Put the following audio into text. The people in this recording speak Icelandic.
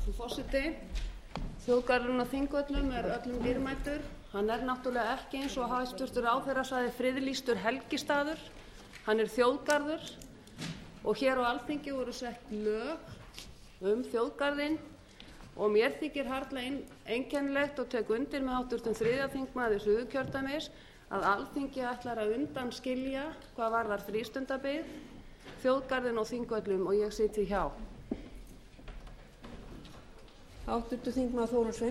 Frú forseti. Þjóðgarðurinn á Þingvöllum er öllum dýrmætur. Hann er náttúrulega ekki eins og hæstvirtur ráðherra sagði friðlýstur helgistaður. Hann er þjóðgarður og hér á Alþingi voru sett lög þjóðgarðinn og mér þykir harla einkennilegt og tek undir með háttvirtum 3. þingmaður Suðurkjördæmis að Alþingi ætlar að undanskilja hvað varðar frístundabyggð þjóðgarðinn á Þingvöllum og ég sit því hjá. Háttvirtur þingmaður Þórunn